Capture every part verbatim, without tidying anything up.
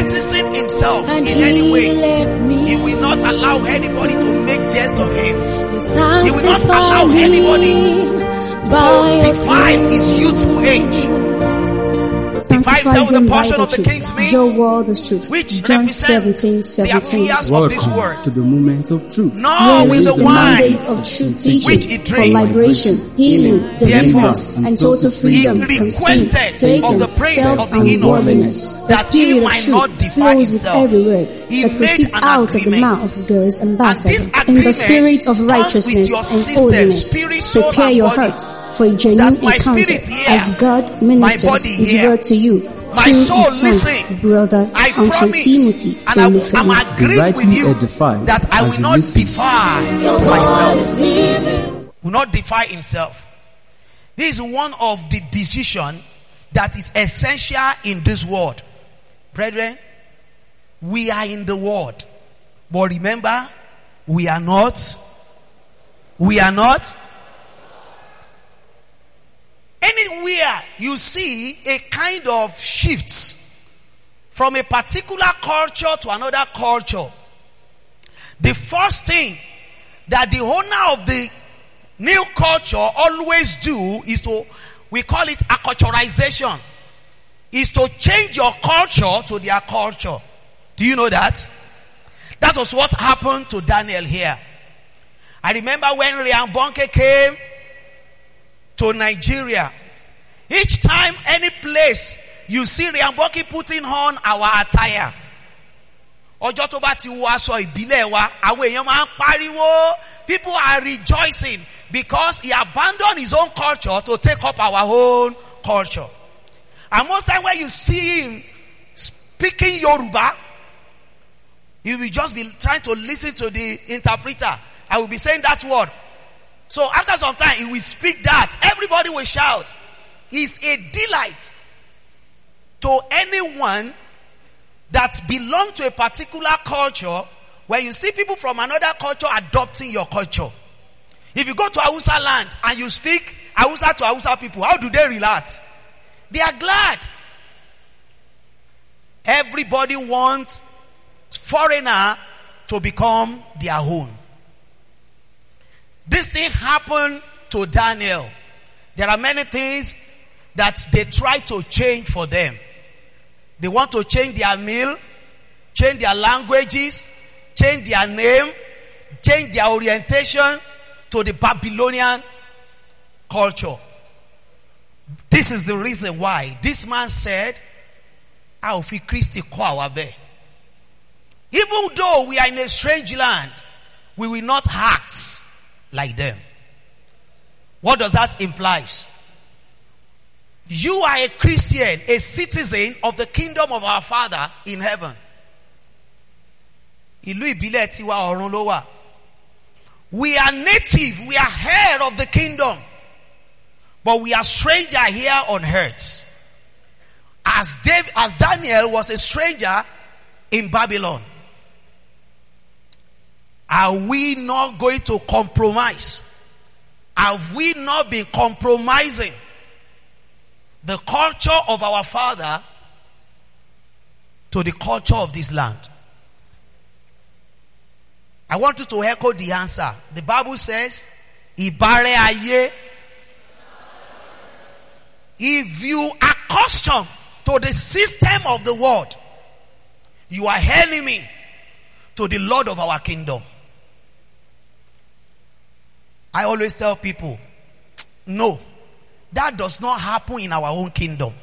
jettison himself in any way. He will not allow anybody to make jest of him. He will not allow anybody to define his youthful age. Define himself with the portion of the king's means, which John represents the affairs of this world. To the moment of truth. Nor will the the wine mandate of true teaching which he for drank. liberation, healing, deliverance, and total freedom He from sin, requested Satan, of the praise self, of the and Enoch worldliness. The that he spirit of might not truth defile flows with himself. every word He that proceeds made an out of the agreement. mouth of God's And ambassador this in the agreement spirit of comes with righteousness your and system, holiness. spirit, soul, Prepare and your body. heart for a genuine That my encounter spirit here, as God ministers body His here. word to you. My through soul, His son, listen. brother, I Uncle promise, Timothy, and I, Olufemi. I'm agreeing Rightly with you edified that I as will he not listens. defy myself. Will not defy himself. This is one of the decisions that is essential in this world. Brethren, we are in the world. But remember, we are not. We are not. Anywhere you see a kind of shifts from a particular culture to another culture, the first thing that the owner of the new culture always do is to, we call it acculturization, is to change your culture to their culture. Do you know that? That was what happened to Daniel here. I remember when Ryan Bonke came to Nigeria. Each time, any place you see Ryan Bonke putting on our attire, ọjọ́ tó bá ti wọ aṣọ ìbílẹ̀ wa, àwọn èèyàn máa ń pariwo. People are rejoicing because he abandoned his own culture to take up our own culture. And most time when you see him speaking Yoruba, he will just be trying to listen to the interpreter. I will be saying that word. So after some time, he will speak that. Everybody will shout. It's a delight to anyone that belongs to a particular culture when you see people from another culture adopting your culture. If you go to Hausa land and you speak Hausa to Hausa people, how do they relate? They are glad. Everybody wants foreigner to become their own. This thing happened to Daniel. There are many things that they try to change for them. They want to change their meal, change their languages, change their name, change their orientation to the Babylonian culture. This is the reason why this man said, "I'll fi Christi ko awabe." Even though we are in a strange land, we will not act like them. What does that imply? You are a Christian, a citizen of the kingdom of our Father in heaven. Ìlú ìbílẹ̀ tiwa ọ̀run ló wà. We are native, we are heir of the kingdom. But we are stranger here on earth. As Dave, as Daniel was a stranger in Babylon. Are we not going to compromise? Have we not been compromising the culture of our Father to the culture of this land? I want you to echo the answer. The Bible says, Ibare aye. If you are accustomed to the system of the world, you are enemy to the Lord of our kingdom. I always tell people, no, that does not happen in our own kingdom.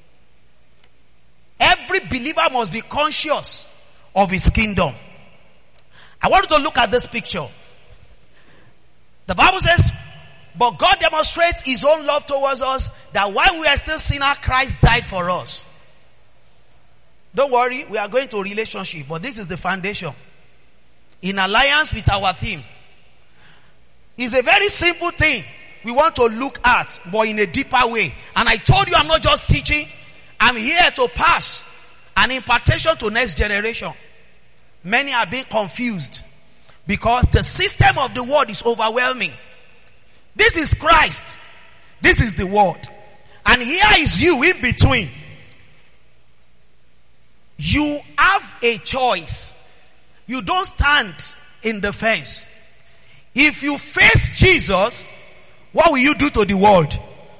Every believer must be conscious of his kingdom. I want you to look at this picture. The Bible says, but God demonstrates his own love towards us, that while we are still sinners, Christ died for us. Don't worry, we are going to relationship, but this is the foundation. In alliance with our theme. It's a very simple thing we want to look at, but in a deeper way. And I told you I'm not just teaching. I'm here to pass an impartation to next generation. Many are being confused because the system of the world is overwhelming. This is Christ. This is the world. And here is you in between. You have a choice. You don't stand in the fence. If you face Jesus, what will you do to the world?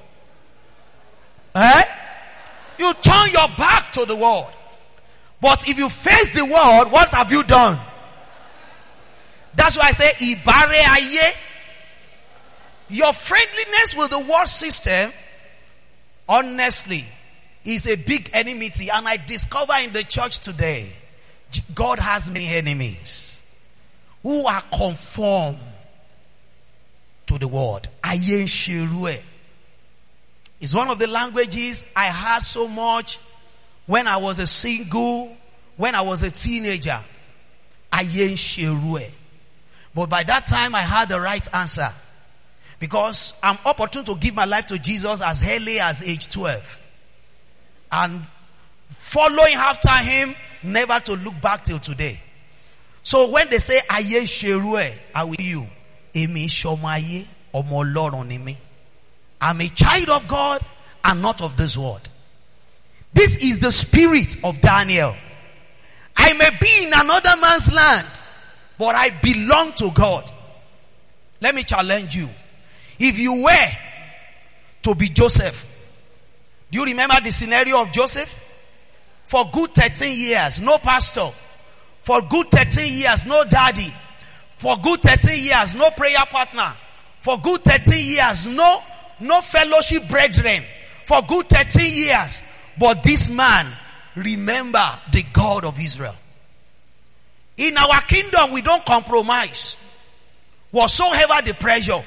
Eh? You turn your back to the world. But if you face the world, what have you done? That's why I say, Ibare aye. Your friendliness with the world system, honestly, is a big enmity. And I discover in the church today, God has many enemies who are conformed to the world. Aye shirue. It's one of the languages I heard so much when I was a single, when I was a teenager. Aye shirue. But by that time I had the right answer. Because I'm opportune to give my life to Jesus as early as age twelve. And following after him, never to look back till today. So when they say, Aye Sherue, I will you. Emi Shomaye, Omo Lord ni mi. I'm a child of God and not of this world. This is the spirit of Daniel. I may be in another man's land, but I belong to God. Let me challenge you. If you were to be Joseph, do you remember the scenario of Joseph? For good thirteen years, no pastor. For good thirteen years, no daddy. For good thirteen years, no prayer partner. For good thirteen years, no, no fellowship brethren. For good thirteen years. But this man, remember the God of Israel. In our kingdom, we don't compromise whatsoever the pressure.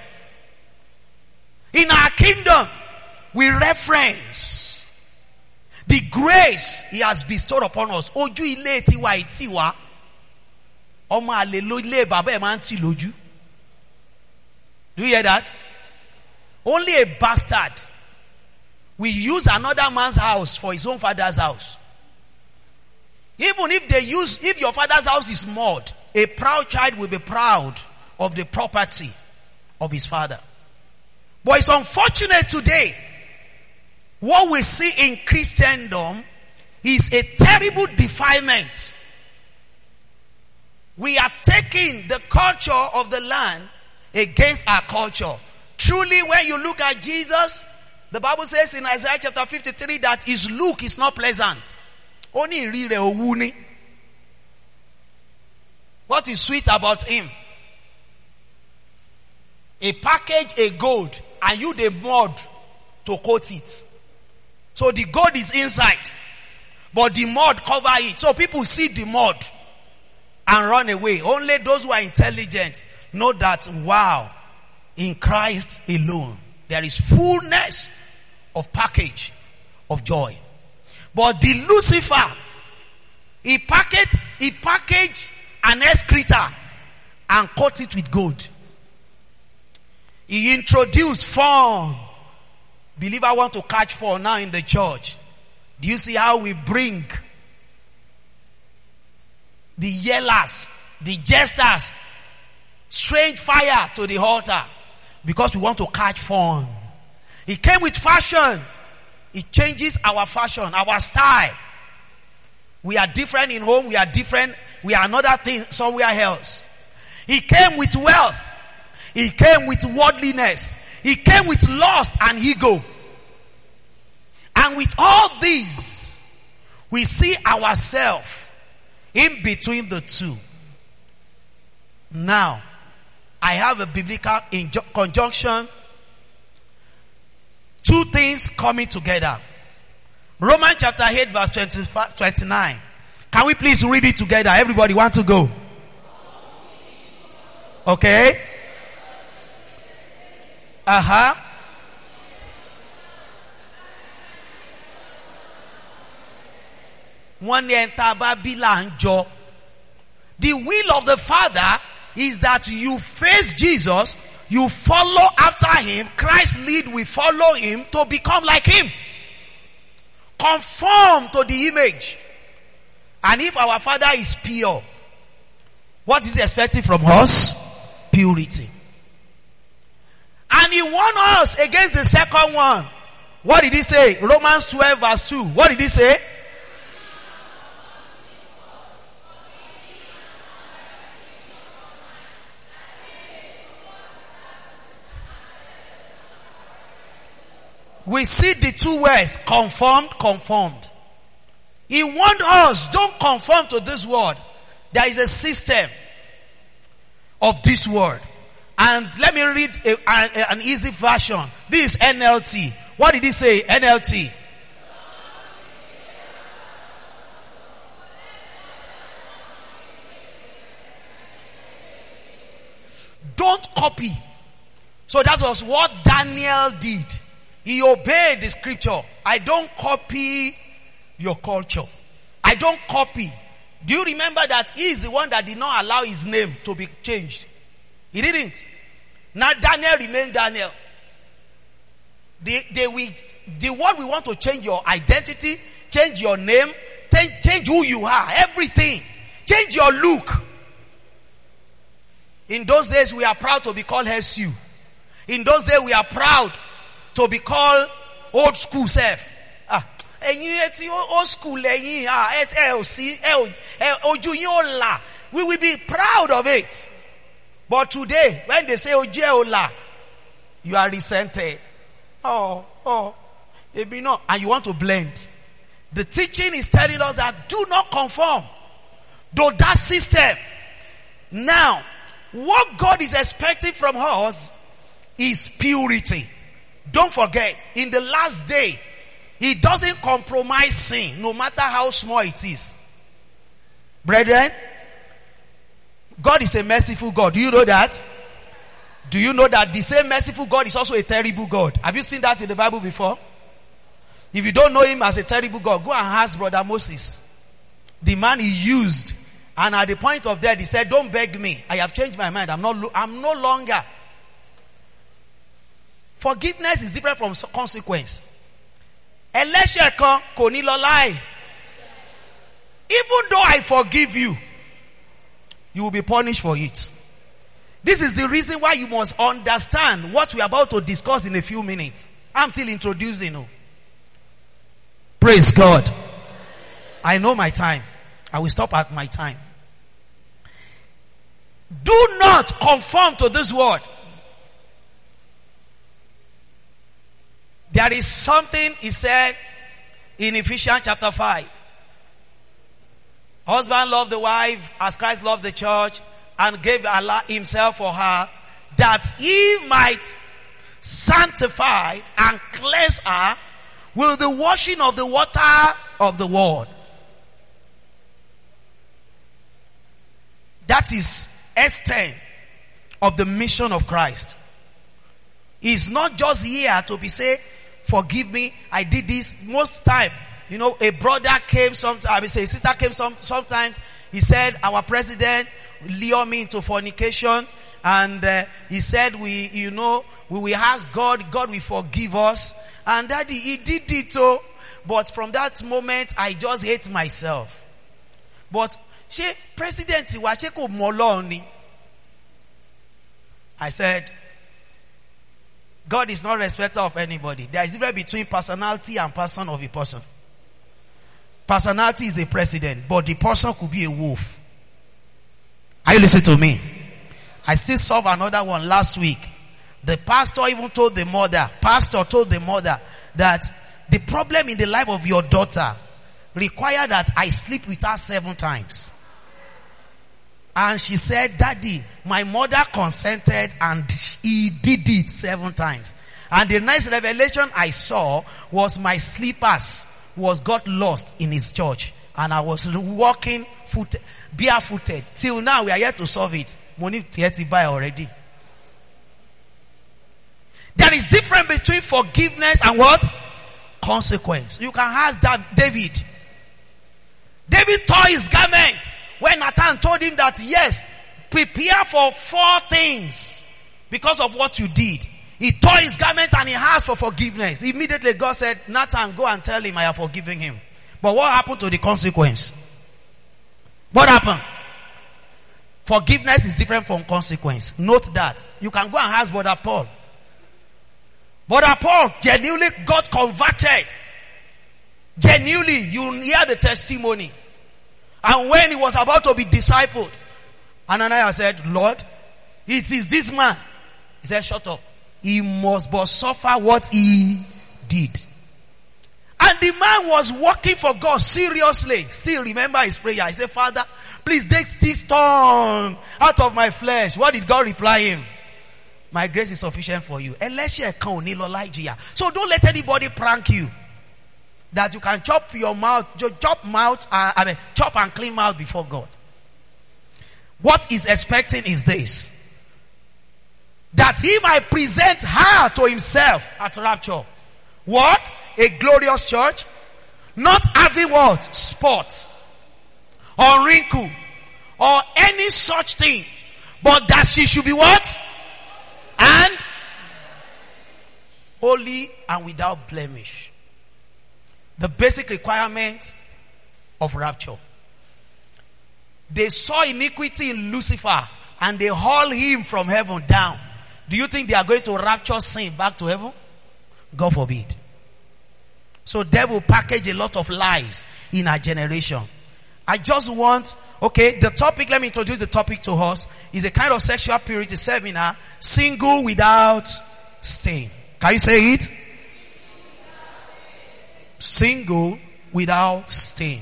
In our kingdom, we reference the grace he has bestowed upon us. Oju ile tiwa itiwa. Omo ale lo ile baba e ma nti loju. Do you hear that? Only a bastard will use another man's house for his own father's house. Even if they use, if your father's house is mud, a proud child will be proud of the property of his father. But it's unfortunate today, what we see in Christendom is a terrible defilement. We are taking the culture of the land against our culture. Truly, when you look at Jesus, the Bible says in Isaiah chapter fifty-three that his look is not pleasant. Only rire owuni. What is sweet about him? A package, a gold, and you the mud to coat it. So the gold is inside, but the mud cover it. So people see the mud and run away. Only those who are intelligent know that, wow, in Christ alone, there is fullness of package of joy. But the Lucifer, he packaged, he packaged an excreta and coat it with gold. He introduced fun. Believer want to catch fun now in the church. Do you see how we bring the yellers, the jesters, strange fire to the altar? Because we want to catch fun. He came with fashion. It changes our fashion, our style. We are different in home. We are different. We are another thing somewhere else. He came with wealth. He came with worldliness. He came with lust and ego. And with all these, we see ourselves in between the two. Now, I have a biblical inju- conjunction. Two things coming together. Romans chapter eight verse twenty-nine. Can we please read it together? Everybody want to go? Okay. Uh-huh. The will of the Father is that you face Jesus, you follow after him, Christ's lead, we follow him to become like him. Conform to the image. And if our Father is pure, what is he expecting from us? Purity. And he warned us against the second one. What did he say? Romans twelve verse two. What did he say? we see the two words, conformed, conformed. He warned us, don't conform to this world. There is a system of this world. And let me read a, a, an easy version. This is N L T. What did he say? N L T. Don't copy. So that was what Daniel did. He obeyed the scripture. I don't copy your culture. I don't copy. Do you remember that he is the one that did not allow his name to be changed? He didn't. Now Daniel remained Daniel. They, they will, the world will want to change your identity, change your name, change, change who you are, everything. Change your look. In those days we are proud to be called S U. In those days we are proud to be called old school self. Ah, old school, we will be proud of it. But today, when they say Ojeola, you are resented. Oh, oh, maybe not. And you want to blend. The teaching is telling us that do not conform to that system. Now, what God is expecting from us is purity. Don't forget, in the last day, He doesn't compromise sin, no matter how small it is. Brethren, God is a merciful God. Do you know that? Do you know that the same merciful God is also a terrible God? Have you seen that in the Bible before? If you don't know Him as a terrible God, go and ask Brother Moses. The man He used, and at the point of death, he said, don't beg me. I have changed my mind. I'm not, I'm no longer. Forgiveness is different from consequence. Even though I forgive you, you will be punished for it. This is the reason why you must understand what we are about to discuss in a few minutes. I'm still introducing you. Praise God. I know my time. I will stop at my time. Do not conform to this world. There is something He said in Ephesians chapter five. Husband loved the wife as Christ loved the church and gave Allah Himself for her, that He might sanctify and cleanse her with the washing of the water of the word. That is S ten of the mission of Christ. He's not just here to be say, forgive me, I did this. Most time, you know, a brother came sometimes, I say a sister came some, sometimes, he said, our president lure me into fornication, and uh, he said, we, you know, we will ask God, God will forgive us. And daddy, he did it too. But from that moment, I just hate myself. But, she, president, I said, God is not respecter of anybody. There is a difference between personality and person of a person. Personality is a president, but the person could be a wolf. Are you listening to me? I still saw another one last week. The pastor even told the mother, pastor told the mother that the problem in the life of your daughter require that I sleep with her seven times. And she said, Daddy, my mother consented and he did it seven times. And the next revelation I saw was my slippers was got lost in his church. And I was walking foot, barefooted. Till now we are yet to solve it. Money buy already. There is difference between forgiveness and what? Consequence. You can ask that David. David tore his garment when Nathan told him that yes, prepare for four things because of what you did. He tore his garment and he asked for forgiveness. Immediately God said, Nathan, go and tell him I have forgiven him. But what happened to the consequence? What happened? Forgiveness is different from consequence. Note that. You can go and ask Brother Paul. Brother Paul genuinely got converted. Genuinely, you hear the testimony. And when he was about to be discipled, Ananias said, Lord, it is this man. He said, shut up. He must but suffer what he did. And the man was working for God seriously. Still remember his prayer. He said, Father, please take this thorn out of my flesh. What did God reply him? My grace is sufficient for you. So don't let anybody prank you. That you can chop your mouth, chop mouth, uh, I mean, chop and clean mouth before God. What he's expecting is this. That he might present her to himself at rapture. What? A glorious church. Not having what? Spots. Or wrinkle. Or any such thing. But that she should be what? And holy and without blemish. The basic requirements of rapture. They saw iniquity in Lucifer and they hauled him from heaven down. Do you think they are going to rapture sin back to heaven? God forbid. So devil package a lot of lies in our generation. I just want, okay, the topic, let me introduce the topic to us, is a kind of sexual purity seminar, single without stain. Can you say it? Single without stain.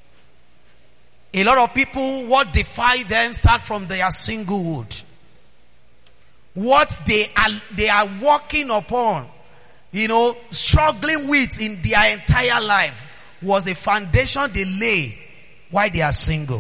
A lot of people, what defy them start from their singlehood. What they are, they are working upon, you know, struggling with in their entire life was a foundation they lay while they are single.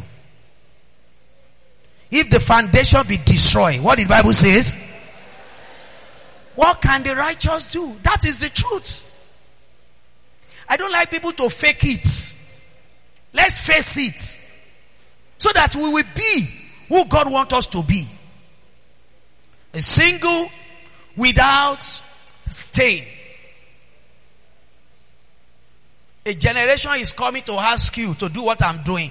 If the foundation be destroyed, what did the Bible says? What can the righteous do? That is the truth. I don't like people to fake it. Let's face it. So that we will be who God wants us to be. A single without stain. A generation is coming to ask you to do what I'm doing.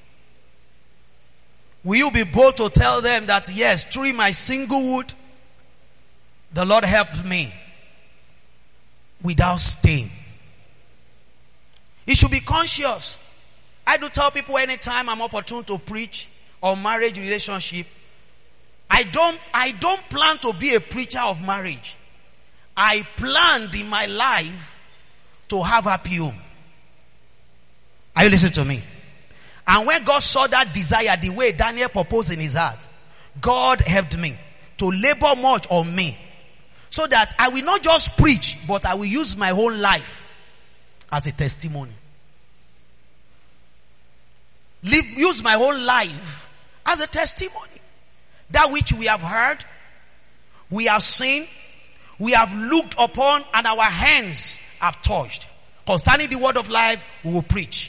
Will you be bold to tell them that yes, through my singlehood, the Lord helped me without stain? You should be conscious. I do tell people anytime I'm opportune to preach on marriage relationship, I don't, I don't plan to be a preacher of marriage. I planned in my life to have happy home. Are you listening to me? And when God saw that desire, the way Daniel proposed in his heart, God helped me to labor much on me. So that I will not just preach, but I will use my whole life as a testimony. Live, use my whole life as a testimony. That which we have heard, we have seen, we have looked upon, and our hands have touched. Concerning the word of life, we will preach.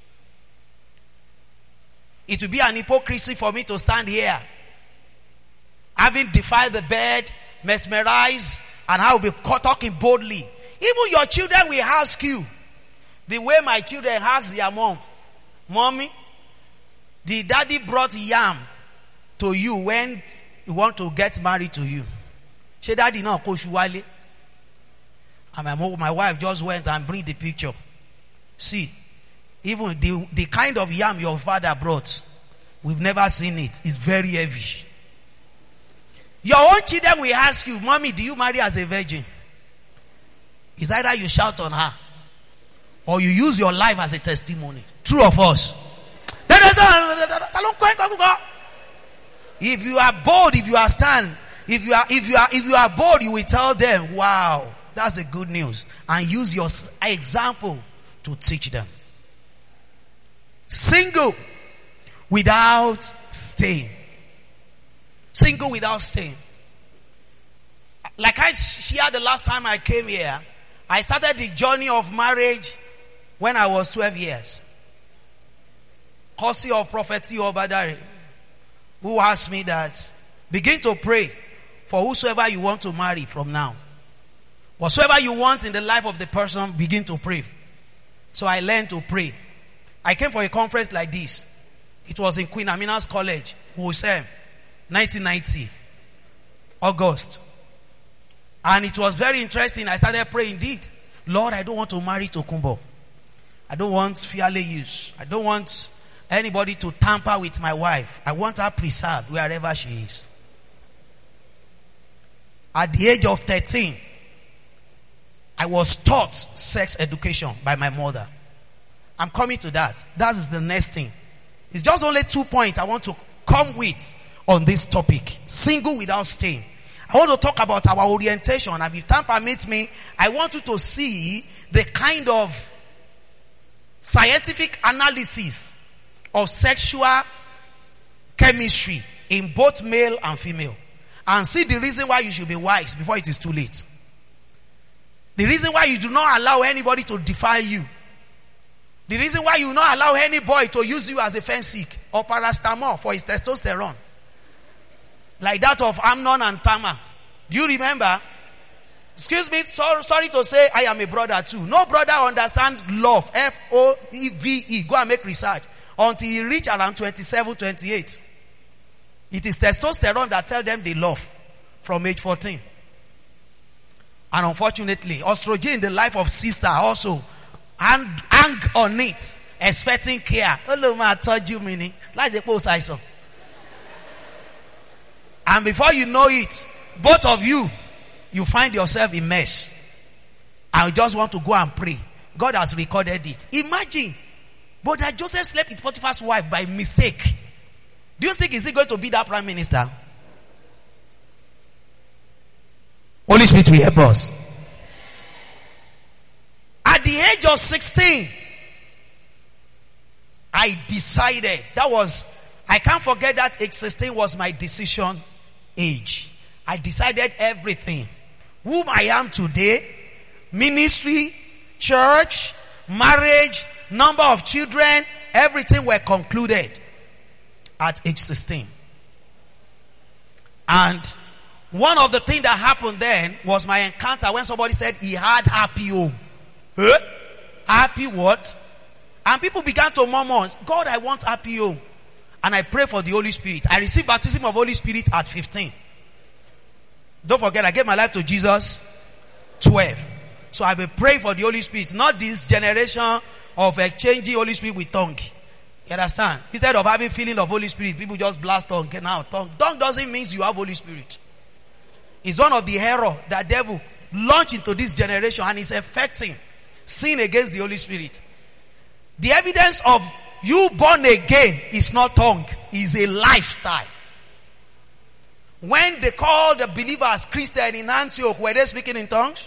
It will be an hypocrisy for me to stand here, having defiled the bed, mesmerized, and I will be talking boldly. Even your children will ask you, the way my children ask their mom, Mommy, the daddy brought yam to you when you want to get married to you. She daddy no koshuwale. And my mom, my wife just went and bring the picture. See, even the, the kind of yam your father brought, we've never seen it. It's very heavy. Your own children will ask you, Mommy, do you marry as a virgin? It's either you shout on her or you use your life as a testimony. True of us. If you are bold, if you are stand, if you are, if you are, if you are bold, you will tell them, wow, that's a good news. And use your example to teach them. Single without stain. Single without stain. Like I shared the last time I came here, I started the journey of marriage when I was twelve years. Courtesy of Prophet Obadari, who asked me that, begin to pray for whosoever you want to marry from now. Whatsoever you want in the life of the person, begin to pray. So I learned to pray. I came for a conference like this. It was in Queen Amina's College, Wusem, nineteen ninety, August. And it was very interesting. I started praying indeed. Lord, I don't want to marry Tokumbo. I don't want fearless use. I don't want anybody to tamper with my wife. I want her preserved wherever she is. At the age of thirteen, I was taught sex education by my mother. I'm coming to that. That is the next thing. It's just only two points I want to come with on this topic. Single without stain. I want to talk about our orientation, and if time permits me, I want you to see the kind of scientific analysis of sexual chemistry in both male and female, and see the reason why you should be wise before it is too late. The reason why you do not allow anybody to defile you. The reason why you do not allow any boy to use you as a fensic or paracetamol for his testosterone. Like that of Amnon and Tamar. Do you remember? Excuse me, so, sorry to say I am a brother too. No brother understand love, F O E V E. Go and make research. Until he reach around twenty-seven, twenty-eight. It is testosterone that tell them they love from age fourteen. And unfortunately, estrogen in the life of sister also hang, hang on it, expecting care. Hello, ma, I told you, mini. Like a post I saw. And before you know it, both of you, you find yourself in mess. And you just want to go and pray. God has recorded it. Imagine, Brother Joseph slept with Potiphar's wife by mistake. Do you think is he going to be that prime minister? Holy Spirit will help us. At the age of sixteen, I decided, that was, I can't forget that age sixteen was my decision age. I decided everything. Whom I am today, ministry, church, marriage, number of children, everything were concluded at age sixteen. And one of the things that happened then was my encounter when somebody said he had happy home. Huh? Happy what? And people began to murmur, God, I want happy home. And I pray for the Holy Spirit. I received baptism of Holy Spirit at fifteen. Don't forget, I gave my life to Jesus twelve. So I will pray for the Holy Spirit. Not this generation of exchanging Holy Spirit with tongue. You understand? Instead of having feeling of Holy Spirit, people just blast tongue. Get now, tongue. Tongue doesn't mean you have Holy Spirit. It's one of the error that devil launched into this generation, and is affecting sin against the Holy Spirit. The evidence of you born again is not tongue, is a lifestyle. When they called the believers Christian in Antioch, were they speaking in tongues?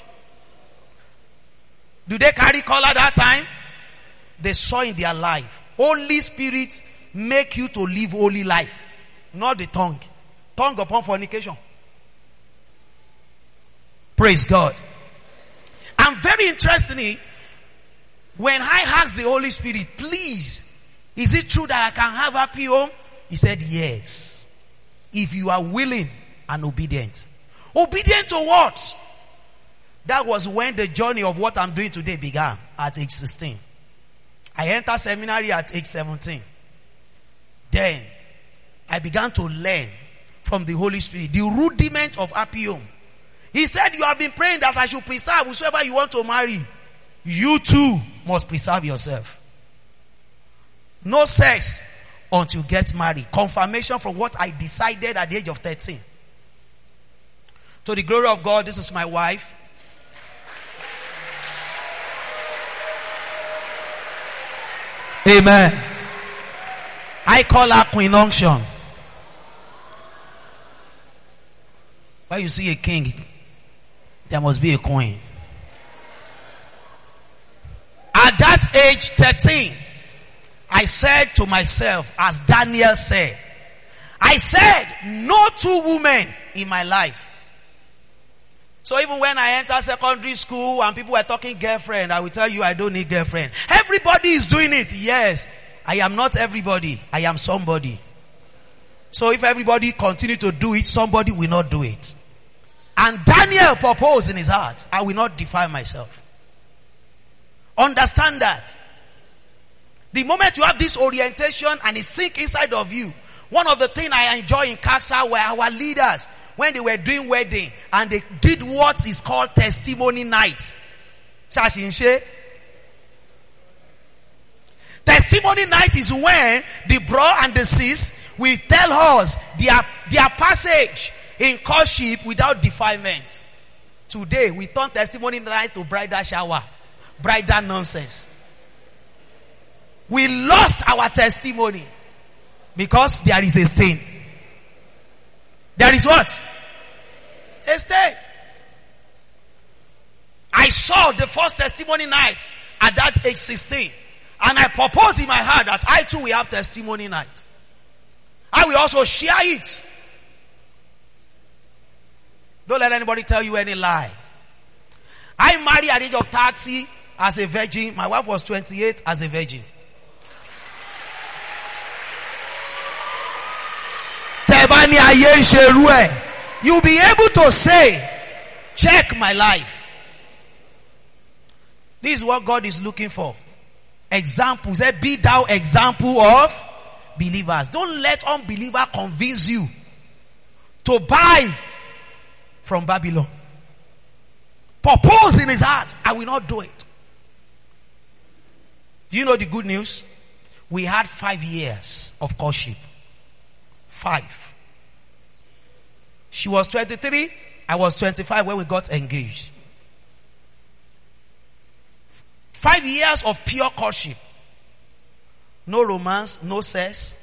Do they carry color that time? They saw in their life. Holy Spirit make you to live holy life, not the tongue. Tongue upon fornication. Praise God. And very interestingly, when I asked the Holy Spirit, please, is it true that I can have happy home? He said, yes. If you are willing and obedient. Obedient to what? That was when the journey of what I'm doing today began at age sixteen. I entered seminary at age seventeen. Then, I began to learn from the Holy Spirit the rudiment of happy home. He said, you have been praying that I should preserve whosoever you want to marry. You too must preserve yourself. No sex until you get married. Confirmation from what I decided at the age of thirteen. To the glory of God, this is my wife. Amen. I call her Queen Unction. When you see a king, there must be a queen. At that age, thirteen, I said to myself, as Daniel said, I said, no two women in my life. So even when I enter secondary school and people were talking girlfriend, I will tell you I don't need girlfriend. Everybody is doing it. Yes, I am not everybody. I am somebody. So if everybody continue to do it, somebody will not do it. And Daniel proposed in his heart, I will not defile myself. Understand that. The moment you have this orientation and it sink inside of you, one of the things I enjoy in Kaksa were our leaders when they were doing wedding and they did what is called testimony night. Shashinshe. Testimony night is when the bro and the sis will tell us their, their passage in courtship without defilement. Today, we turn testimony night to bridal shower. Bridal nonsense. We lost our testimony because there is a stain. There is what? A stain. I saw the first testimony night at that age sixteen. And I propose in my heart that I too will have testimony night. I will also share it. Don't let anybody tell you any lie. I married at the age of thirty as a virgin. My wife was twenty-eight as a virgin. You'll be able to say, check my life. This is what God is looking for. Examples. Be thou example of believers. Don't let unbeliever convince you to buy from Babylon. Purpose in his heart, I will not do it. Do you know the good news? We had five years of courtship. Five. She was twenty-three, I was twenty-five when we got engaged. Five years of pure courtship. No romance, no sex.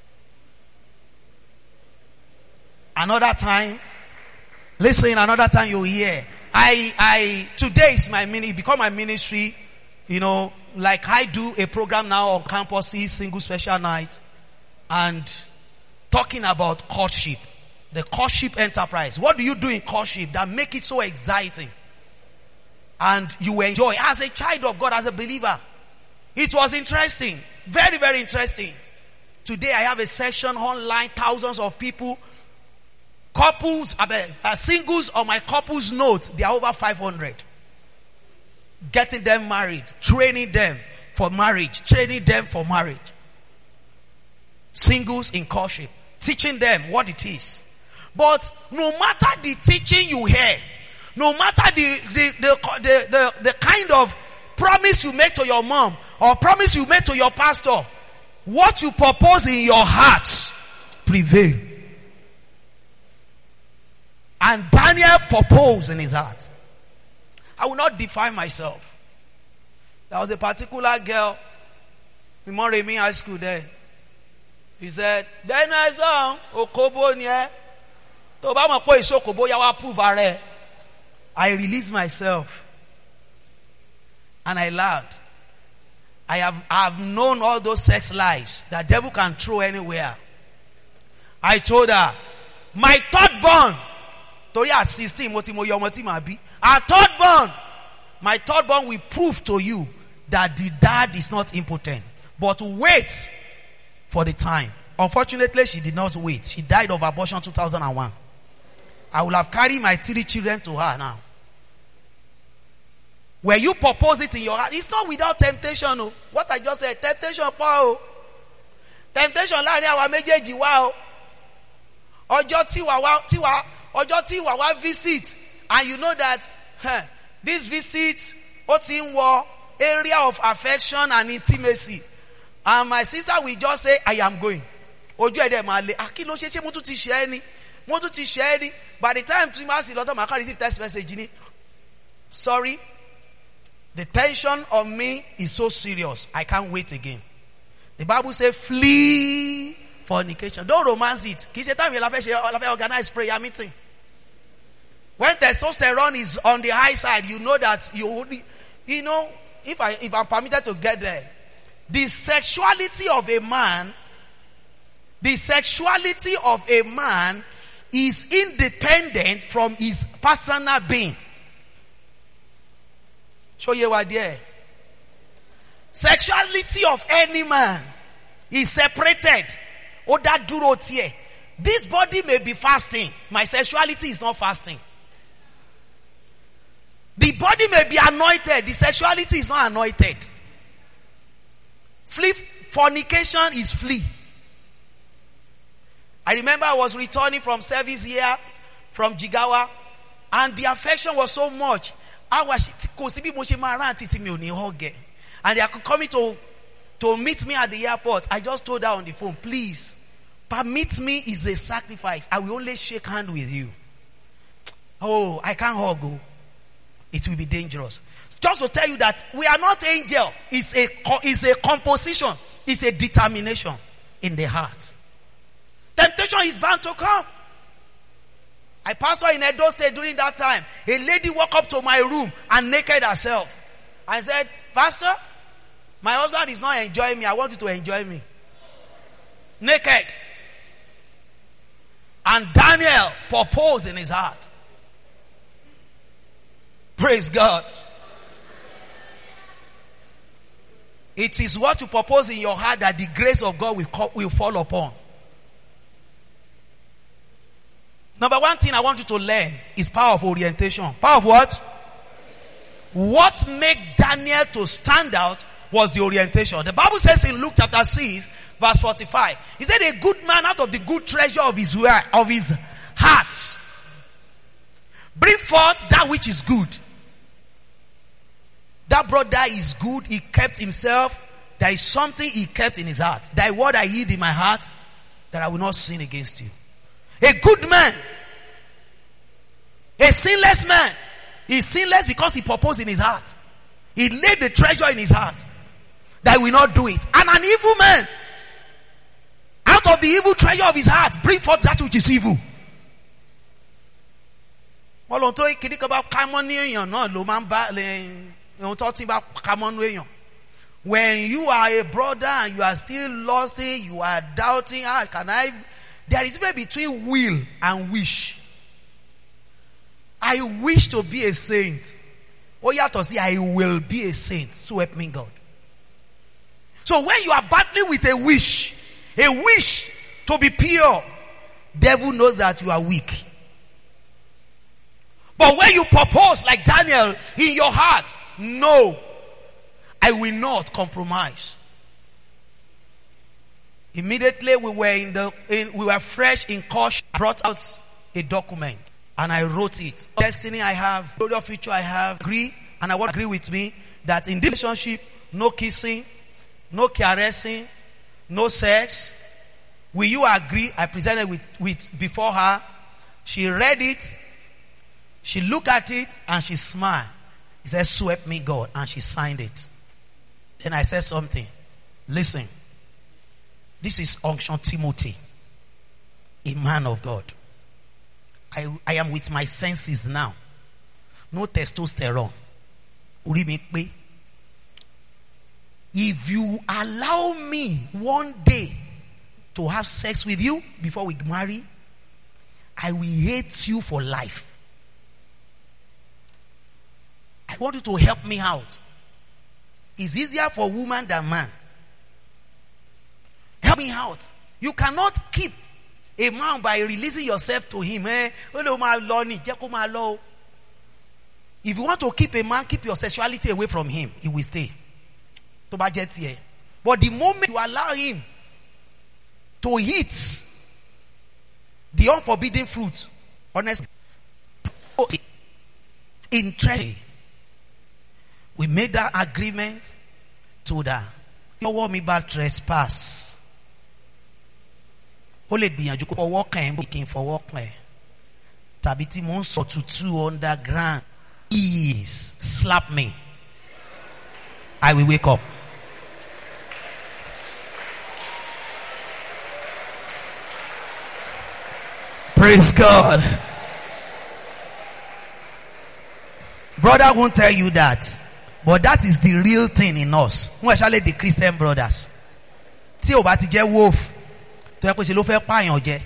Another time, listen, another time you hear. I, I, today is my mini, become my ministry, you know, like I do a program now on campuses, single special night, and talking about courtship. The courtship enterprise. What do you do in courtship that make it so exciting? And you enjoy as a child of God, as a believer. It was interesting. Very, very interesting. Today I have a section online, thousands of people. Couples, uh, singles on my couples note, they are over five hundred. Getting them married, training them for marriage, training them for marriage. Singles in courtship, teaching them what it is. But no matter the teaching you hear, no matter the the, the the the the kind of promise you make to your mom or promise you make to your pastor, what you propose in your heart prevail. And Daniel proposed in his heart. I will not define myself. There was a particular girl in Moremi High School there. He said, then I saw Okobo nye. I released myself. And I learned. I have, I have known all those sex lies that devil can throw anywhere. I told her, my third born, Tori at sixteen, our third born, my third born will prove to you that the dad is not impotent. But wait for the time. Unfortunately, she did not wait. She died of abortion two thousand one. I will have carried my three children to her now. Where you propose it in your heart, it's not without temptation. No. What I just said, temptation power. Temptation láàrin àwa méjèèjì wá o. Ọjọ́ tí wà wá tí wà ọjọ́ tí wà wá visit, and you know that huh, this visit ó ti ń wọ area of affection and intimacy. And my sister will just say, I am going. Ojú ẹ̀dẹ̀ máa le. Ah, kí ló ṣe ṣe mo tún ti ṣe ẹ́ ni? Mo tún ti ṣe ẹ́ ni? By the time tí máa sì lọ́tọ̀ máa kàn receive text message ni. Sorry. The tension on me is so serious. I can't wait again. The Bible says, flee fornication. Don't romance it. Kì í ṣe time you la fẹ́ organize prayer meeting. When testosterone is on the high side, you know that you, you know, if I if I'm permitted to get there, the sexuality of a man, the sexuality of a man is independent from his personal being. Show you what there. Sexuality of any man is separated. Oh, that duro tie. This body may be fasting. My sexuality is not fasting. The body may be anointed. The sexuality is not anointed. Flee, fornication is flee. I remember I was returning from service here, from Jigawa, and the affection was so much. I was, and they are coming to, to meet me at the airport. I just told her on the phone, please, permit me is a sacrifice. I will only shake hand with you. Oh, I can't hug. it will be dangerous. Just to tell you that we are not angel. It's a, it's a composition. It's a determination in the heart. Temptation is bound to come. I pastored in Edo State during that time. A lady walked up to my room and naked herself. I said, Pastor, my husband is not enjoying me. I want you to enjoy me. Naked. And Daniel proposed in his heart. Praise God. It is what you propose in your heart that the grace of God will, co- will fall upon. Number one thing I want you to learn is power of orientation. Power of what? What made Daniel to stand out was the orientation. The Bible says in Luke chapter six, verse forty-five, he said, a good man out of the good treasure of his of his heart bring forth that which is good. That brother is good. He kept himself. There is something he kept in his heart. Thy word I hid in my heart, that I will not sin against you. A good man, a sinless man, is sinless because he proposed in his heart. He laid the treasure in his heart that he will not do it. And an evil man, out of the evil treasure of his heart, bring forth that which is evil. When you are a brother and you are still lost, you are doubting, how can I? There is a difference between will and wish. I wish to be a saint. Oh, you have to say, I will be a saint. So help me God. So when you are battling with a wish, a wish to be pure, devil knows that you are weak. But when you propose like Daniel in your heart, no, I will not compromise. Immediately we were in the, in, we were fresh in caution. I brought out a document and I wrote it. Destiny I have, glorious future I have, agree, and I want to agree with me that in this relationship, no kissing, no caressing, no sex. Will you agree? I presented with, with before her. She read it. She looked at it and she smiled. He said, so help me God. And she signed it. Then I said something. Listen. This is Unction Timothy, a man of God. I, I am with my senses now. No testosterone. If you allow me one day to have sex with you before we marry, I will hate you for life. I want you to help me out. It's easier for woman than man. Help me out. You cannot keep a man by releasing yourself to him. Eh? If you want to keep a man, keep your sexuality away from him. He will stay. But the moment you allow him to eat the unforbidden fruit, honestly, interesting. We made that agreement to that. You want me about trespass? Only be you go walk and looking for walk me. Tabiti monso to two underground. Please slap me. I will wake up. Praise God. Brother won't tell you that. But that is the real thing in us. Especially the Christian brothers. Tí o bá ti jẹ́ wolf, tó yẹ pé ṣe ló fẹ́ pààyàn jẹ.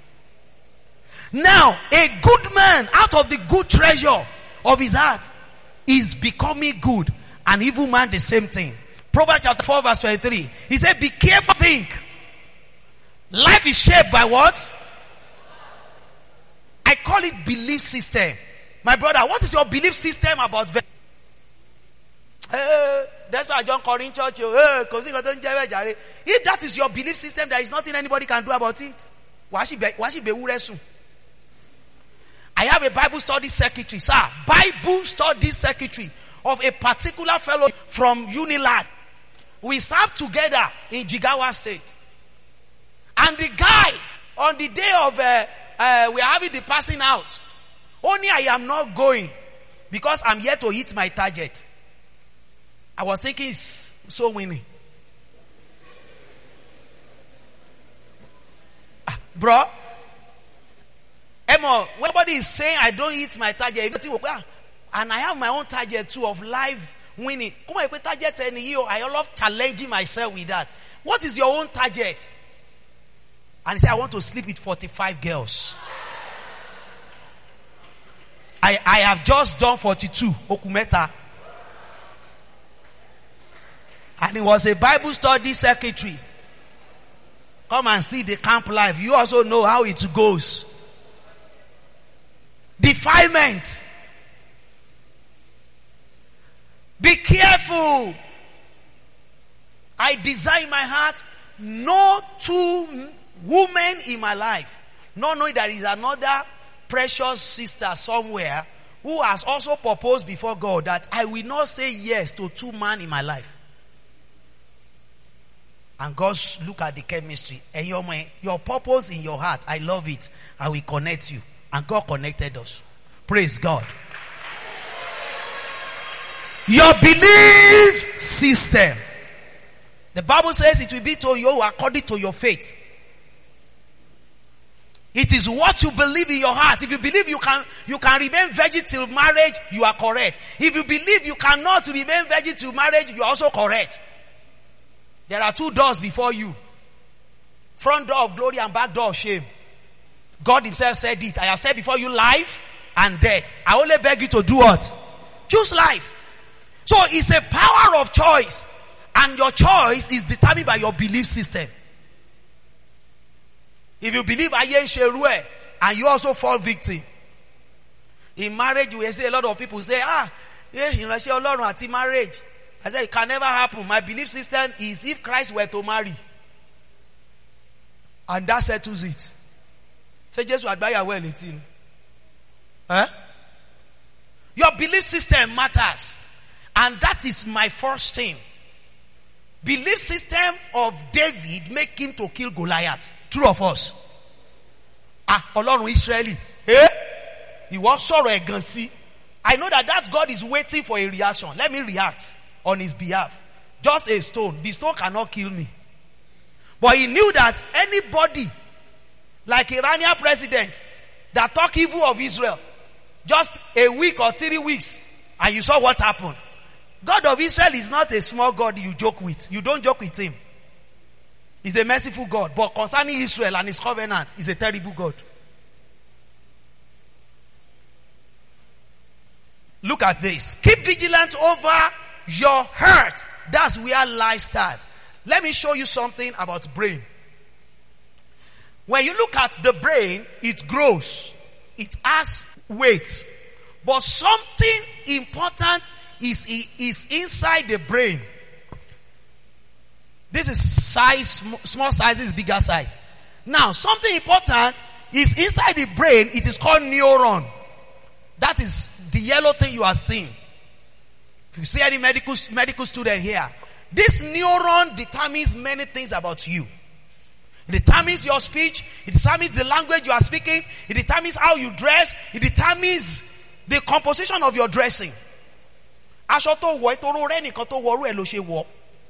Now, a good man out of the good treasure of his heart is becoming good. An evil man, the same thing. Proverbs chapter four verse twenty-three. He said, be careful, think. Life is shaped by what? I call it belief system. My brother, what is your belief system about? Hey, that's why John called in church. Hey, if that is your belief system, there is nothing anybody can do about it. I have a Bible study secretary, sir. Bible study secretary of a particular fellow from Unilag. We served together in Jigawa State. And the guy, on the day of, uh, uh, we are having the passing out, only I am not going because I'm here to hit my target. I was thinking it's so winning. Ah, bro, Emma, nobody is saying I don't hit my target. And I have my own target too of life winning. Come on, target any year. I love challenging myself with that. What is your own target? And he said, I want to sleep with forty-five girls. I, I have just done forty-two. Okumeta. And he was a Bible study secretary. Come and see the camp life. You also know how it goes. Defilement. Be careful. I desire in my heart no two women in my life, not knowing there is another precious sister somewhere who has also proposed before God that I will not say yes to two men in my life. And God look at the chemistry. And your, your purpose in your heart, I love it. I will connect you. And God connected us. Praise God. Your belief system. The Bible says it will be to you according to your faith. It is what you believe in your heart. If you believe you can, you can remain virgin till marriage, you are correct. If you believe you cannot remain virgin till marriage, you are also correct. There are two doors before you. Front door of glory and back door of shame. God himself said it. I have said before you life and death. I only beg you to do what? Choose life. So it's a power of choice. And your choice is determined by your belief system. If you believe Ayen Sherue and you also fall victim. In marriage, we say a lot of people say, ah, yeah, in Russia, Lord, at marriage. I say it can never happen. My belief system is if Christ were to marry. And that settles it. Say Jesus would buy a well eighteen. Huh? Your belief system matters. And that is my first thing. Belief system of David make him to kill Goliath. True of us. Ah, Ọlọ́run Israeli. Eh? He was sorry against see. I know that that God is waiting for a reaction. Let me react on his behalf. Just a stone. The stone cannot kill me. But he knew that anybody, like Iranian president, that talk evil of Israel, just a week or three weeks, and you saw what happened. God of Israel is not a small God you joke with. You don't joke with him. He's a merciful God. But concerning Israel and his covenant, he's a terrible God. Look at this. Keep vigilant over your heart. That's where life starts. Let me show you something about brain. When you look at the brain, it grows. It has weight. But something important is, is inside the brain. This is size, small size, this is bigger size. Now, something important is inside the brain. It is called neuron. That is the yellow thing you are seeing. If you see any medical, medical student here, this neuron determines many things about you. It determines your speech. It determines the language you are speaking. It determines how you dress. It determines the composition of your dressing. Aṣọ tó wọ̀ ìtòrò rẹ̀ nìkan tó wọ̀rú ẹ̀ ló ṣe wọ̀.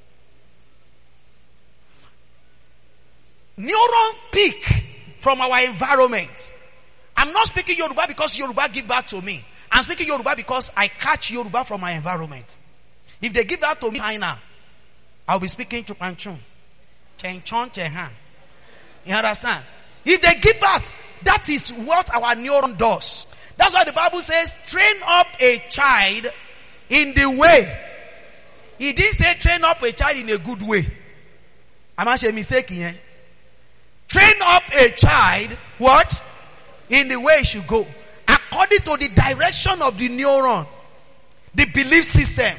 Neuron peak from our environment. I'm not speaking Yoruba because Yoruba give back to me. I'm speaking Yoruba because I catch Yoruba from my environment. If they give that to me, China, I'll be speaking Chupanchun. Chenchon Chehan. You understand? If they give back, that is what our neuron does. That's why the Bible says, train up a child in the way. He didn't say train up a child in a good way. Am I saying mistake here? Train up a child, what? In the way he should go. According to the direction of the neuron. The belief system.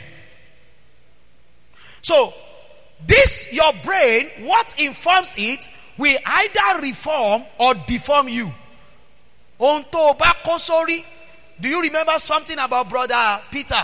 So, this, your brain, what informs it, will either reform or deform you. Do you remember something about Brother Peter?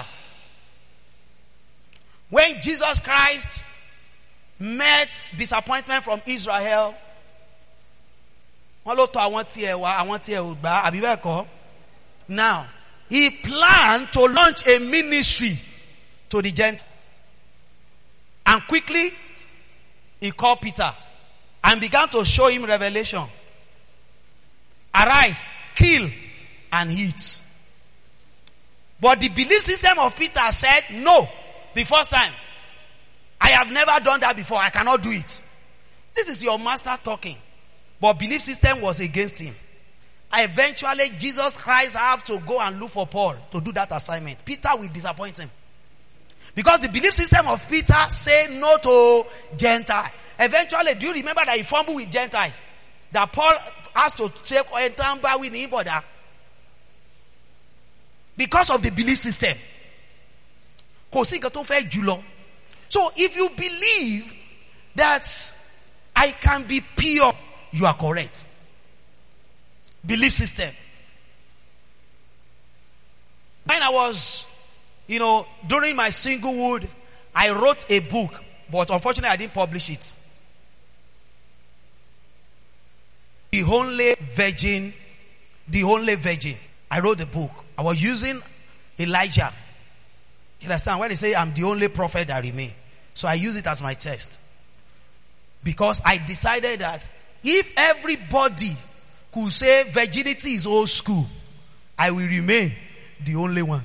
When Jesus Christ met disappointment from Israel, now, he planned to launch a ministry to the Gentiles. And quickly, he called Peter and began to show him revelation. Arise, kill, and eat. But the belief system of Peter said, no, the first time. I have never done that before. I cannot do it. This is your master talking. But belief system was against him. Eventually, Jesus Christ have to go and look for Paul to do that assignment. Peter will disappoint him. Because the belief system of Peter say no to Gentile. Eventually, do you remember that he fumbled with Gentiles? That Paul has to take enter with him, brother. Because of the belief system. So if you believe that I can be pure, you are correct. Belief system. When I was, you know, during my singlehood, I wrote a book, but unfortunately I didn't publish it. The Only Virgin, The Only Virgin. I wrote the book. I was using Elijah. You understand? When they say I'm the only prophet that remains. So I use it as my text. Because I decided that if everybody could say virginity is old school, I will remain the only one.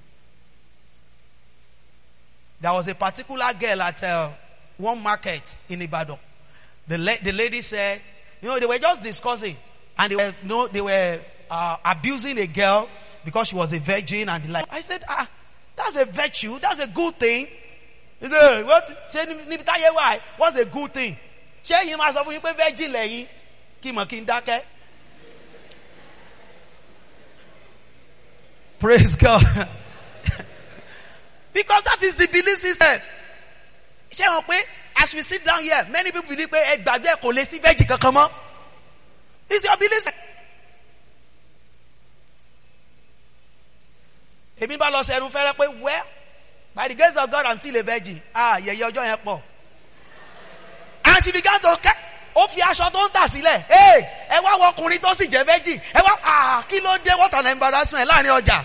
There was a particular girl at uh, one market in Ibadan. The, la- the lady said, you know, they were just discussing, and they were, you know, they were uh, abusing a girl because she was a virgin and the like. I said, ah, that's a virtue. That's a good thing. He said, what? What's a good thing? Share him as a virgin lady. Praise God. Because that is the belief system. As we sit down here, many people believe that it's your belief system. Well, by the grace of God, I'm still a virgin. Ah, yeah, you're joining up. And she began to ó fi aṣọ tó ń tà sílẹ̀. Hey, ẹ wá wọ ọkùnrin tó sì jẹ́ virgin. Ẹ wá, ah, kí ló dé? What an embarrassment láàrin ọjà.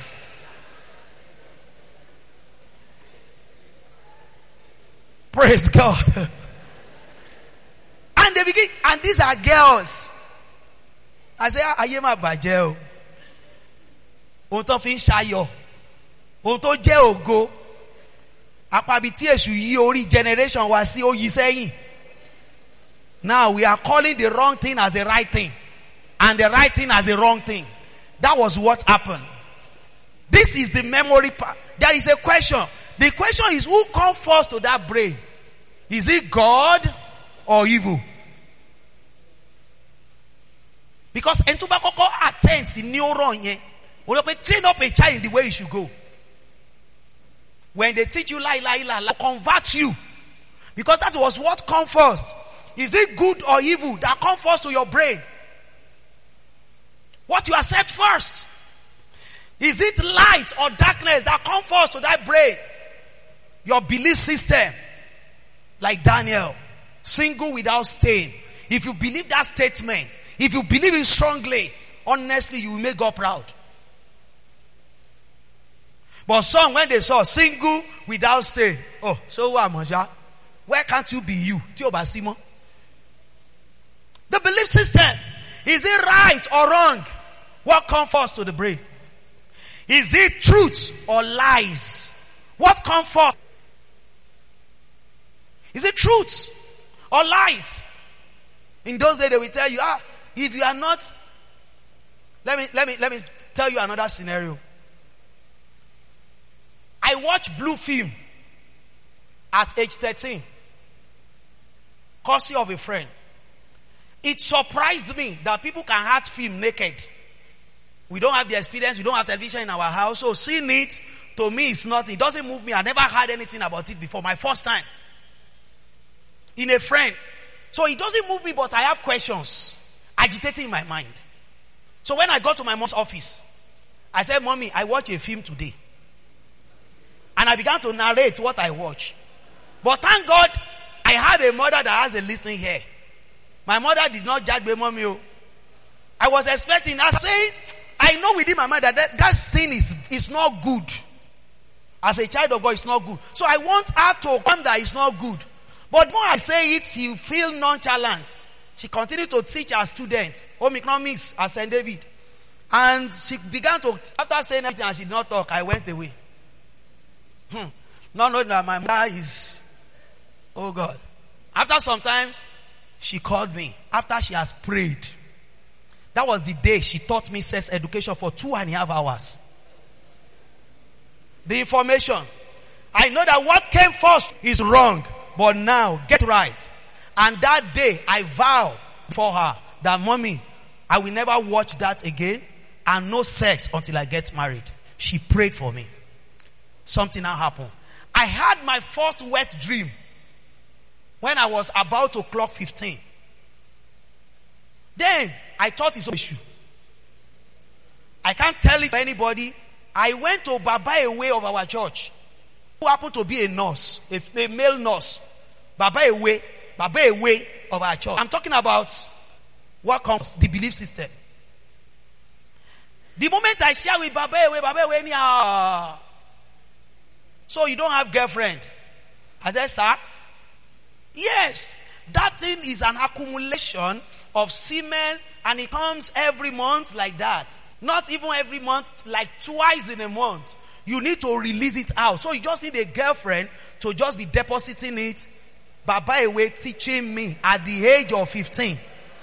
Praise God. And they begin, and these are girls. I say, ayé má bàjẹ́ o. Ohun tó fi ń ṣayọ̀. Ohun tó jẹ́ ògo. Àpàbí tí èṣù yí orí generation wa sí ó yí sẹ́yìn. Now we are calling the wrong thing as the right thing. And the right thing as the wrong thing. That was what happened. This is the memory part. There is a question. The question is, who comes first to that brain? Is it God or evil? Because entubakoko attends in neuron ye. Train up a child in the way you should go. When they teach you lie, lie, lie, lie, convert you. Because that was what comes first. Is it good or evil that comes first to your brain? What you accept first. Is it light or darkness that comes first to that brain? Your belief system. Like Daniel. Single without stain. If you believe that statement, if you believe it strongly, honestly, you will make God proud. But some, when they saw single without stain, oh, so what, Manja? Where can't you be you? The belief system. Is it right or wrong? What comes first to the brain? Is it truth or lies? What comes first? Is it truth or lies? In those days they will tell you, ah, if you are not, let me, let me, let me tell you another scenario. I watched Blue Film at age thirteen. Courtesy of a friend. It surprised me that people can act film naked. We don't have the experience. We don't have television in our house. So seeing it, to me, it's not, it doesn't move me. I never heard anything about it before. My first time. In a friend. So it doesn't move me, but I have questions agitating in my mind. So when I got to my mom's office, I said, Mommy, I watched a film today. And I began to narrate what I watched. But thank God, I had a mother that has a listening ear. My mother did not judge me, Mommy. I was expecting, I say, I know within my mind that that, that thing is, is not good. As a child of God, it's not good. So I want her to come that it's not good. But more I say it, she feel nonchalant. She continued to teach her students, home economics at Saint David. And she began to, after saying everything and she did not talk, I went away. Hmm. Not knowing that my mother is, oh God. After some times, she called me. After she has prayed. That was the day she taught me sex education for two and a half hours. The information. I know that what came first is wrong. But now, get right. And that day, I vow for her that, mommy, I will never watch that again and no sex until I get married. She prayed for me. Something now happened. I had my first wet dream when I was about to clock fifteen. Then, I thought it's an issue. I can't tell it to anybody. I went to Baba Ewe of our church, who happened to be a nurse, a, a male nurse. Baba Ewe, Baba Ewe of our church. I'm talking about what comes, the belief system. The moment I share with Baba Ewe, Baba Ewe, anyhow. So you don't have girlfriend? I said, sir, yes. That thing is an accumulation of semen and it comes every month like that. Not even every month, like twice in a month. You need to release it out. So you just need a girlfriend to just be depositing it. Baba Ewe teaching me at the age of fifteen.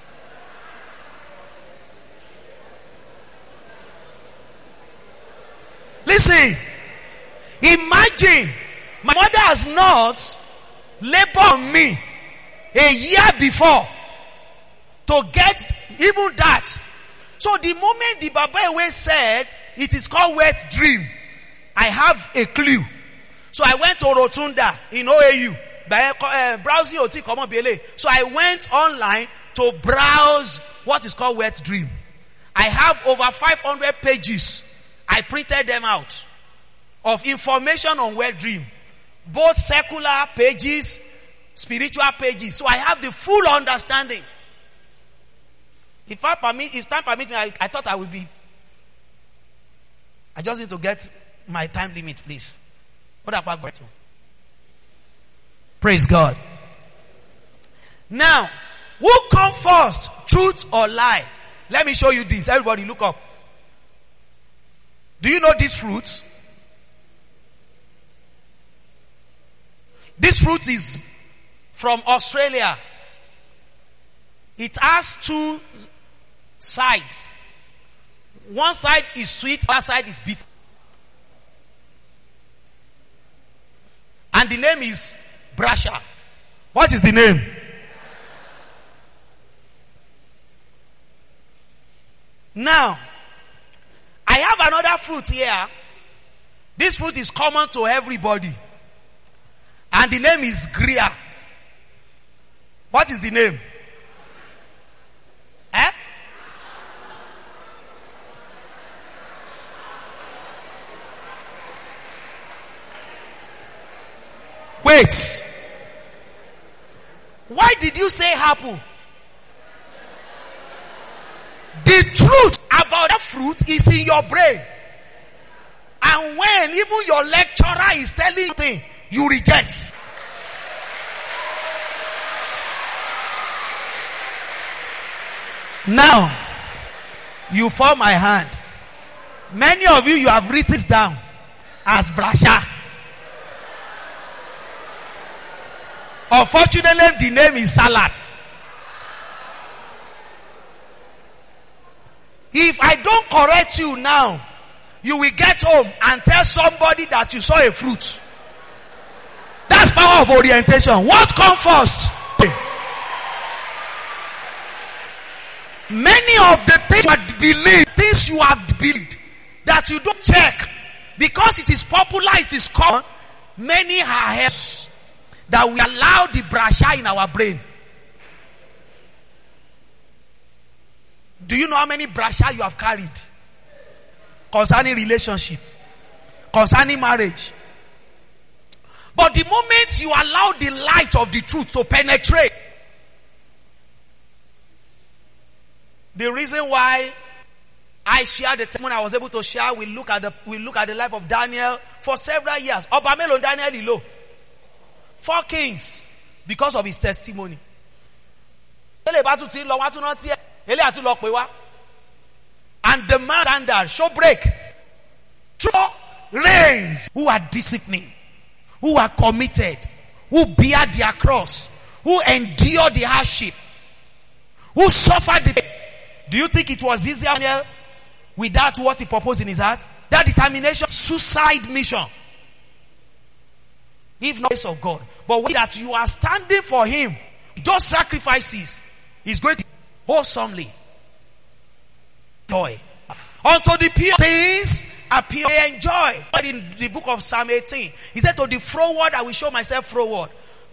Listen. Imagine my mother has not labored on me a year before to get even that. So the moment the Baba Ewe said it is called wet dream, I have a clue. So I went to Rotunda in O A U. Browsing O T Common B L A. So I went online to browse what is called wet dream. I have over five hundred pages. I printed them out of information on wet dream. Both secular pages, spiritual pages. So I have the full understanding. If I permit, if time permits me, I, I thought I would be. I just need to get my time limit, please. What am I going to? Praise God. Now, who come first? Truth or lie? Let me show you this. Everybody look up. Do you know this fruit? This fruit is from Australia. It has two sides. One side is sweet, other side is bitter. And the name is Brasha. What is the name? Now, I have another fruit here. This fruit is common to everybody. And the name is Gria. What is the name? Eh? Wait. Why did you say apple? The truth about that fruit is in your brain. And when even your lecturer is telling you something, you reject. Now, you form my hand. Many of you, you have written this down as Brasha. Unfortunately, the name is Salat. If I don't correct you now, you will get home and tell somebody that you saw a fruit. That's power of orientation. What comes first? Many of the things you have believed, things you have believed, that you don't check, because it is popular, it is common, many are helps that we allow the brasha in our brain. Do you know how many brasha you have carried? Concerning relationship, concerning marriage. But the moment you allow the light of the truth to penetrate, the The reason why I share the testimony I was able to share, we look at the we look at the life of Daniel for several years. Ọba mélòó Daniel lò? Four kings because of his testimony. And the man standard show break. True reigns who are disciplined, who are committed, who bear their cross, who endure the hardship, who suffered the. Do you think it was easier Daniel without what he proposed in his heart? That determination, suicide mission. If not grace of God. But when that you are standing for him, those sacrifices is going to wholesomely. Joy. Unto the pure things appear and joy. But in the book of Psalm eighteen, he said, to the froward I will show myself froward.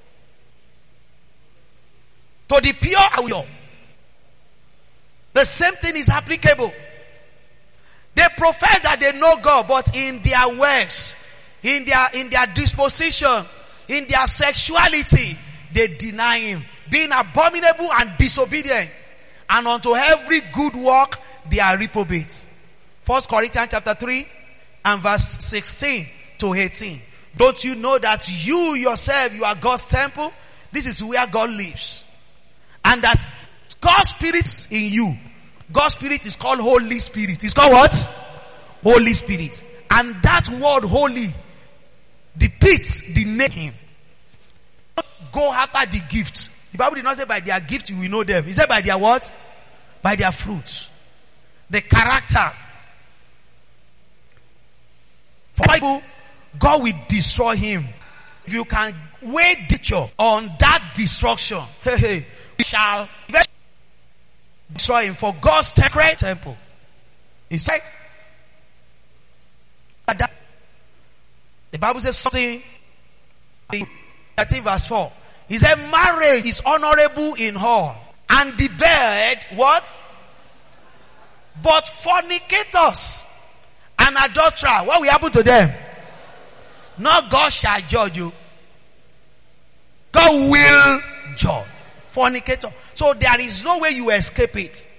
To the pure I will. The same thing is applicable. They profess that they know God, but in their works, in their in their disposition, in their sexuality, they deny him, being abominable and disobedient. And unto every good work they are reprobates. First Corinthians chapter three and verse sixteen to eighteen. Don't you know that you yourself, you are God's temple? This is where God lives. And that God's Spirit is in you. God's Spirit is called Holy Spirit. It's called what? Holy Spirit. And that word holy depicts the name. Go after the gifts. The Bible did not say by their gifts you will know them. He said by their what? By their fruits. The character. For Bible, God will destroy him. If you can wait on that destruction, hey, hey, we shall destroy him. For God's great temple. He said that the Bible says something in thirteen verse four. He said marriage is honorable in all, and the bed what? But fornicators and adulterers, what will happen to them? Not God shall judge you. God will judge. Fornicator. So there is no way you escape it.